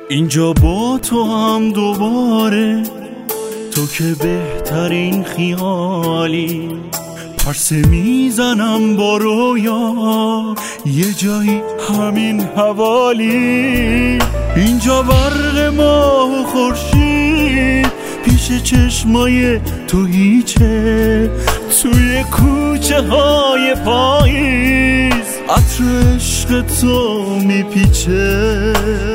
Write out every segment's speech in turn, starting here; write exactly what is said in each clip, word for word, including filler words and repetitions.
اینجا با تو هم دوباره، تو که بهترین خیالی. پرسه میزنم با رویا، یه جایی همین حوالی. اینجا برق ماه و خورشید، پیش چشمای تو هیچه. توی کوچه های پاییز عطر عشق تو میپیچه.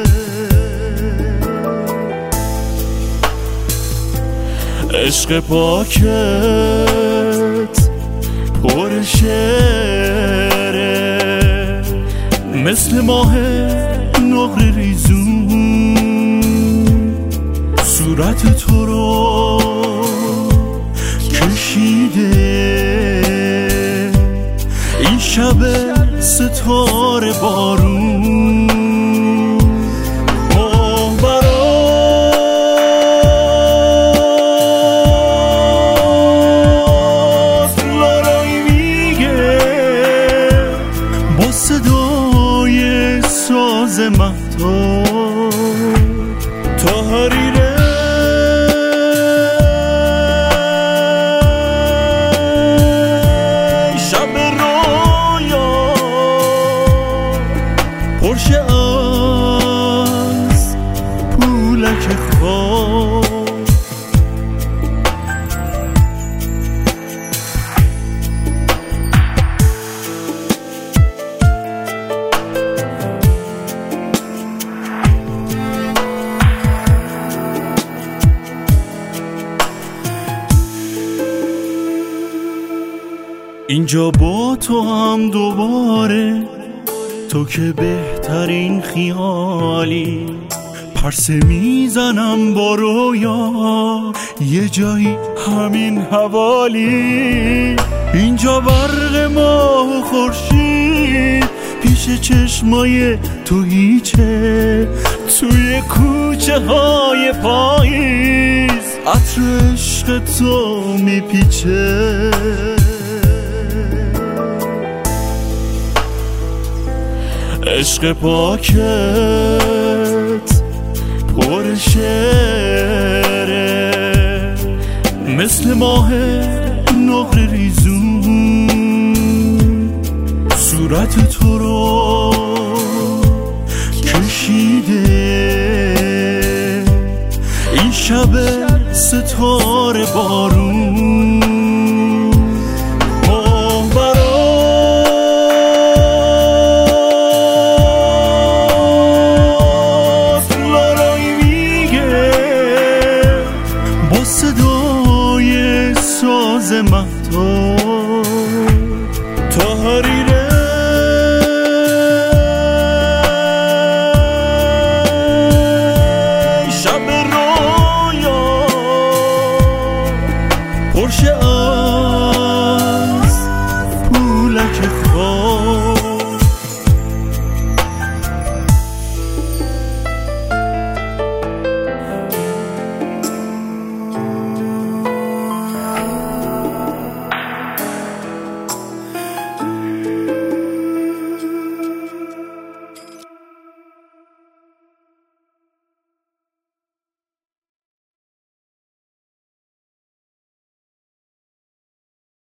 عشق پاکت پر شعره، مثل ماه نقره ریزون. صورت تو رو کشیده این شب ستاره بارون. صدای ساز مهتاب تا حریره شب رویا، پرشه از پولک خواب. اینجا با تو هم دوباره، تو که بهترین خیالی. پرسه میزنم با رویا، یه جایی همین حوالی. اینجا برق ماه و خورشید، پیش چشمای تو هیچه. توی کوچه های پاییز عطر عشق تو میپیچه. عشق پاکت پر شعره، مثل ماه نقره ریزون. صورت تو رو کشیده این شب ستاره بارون.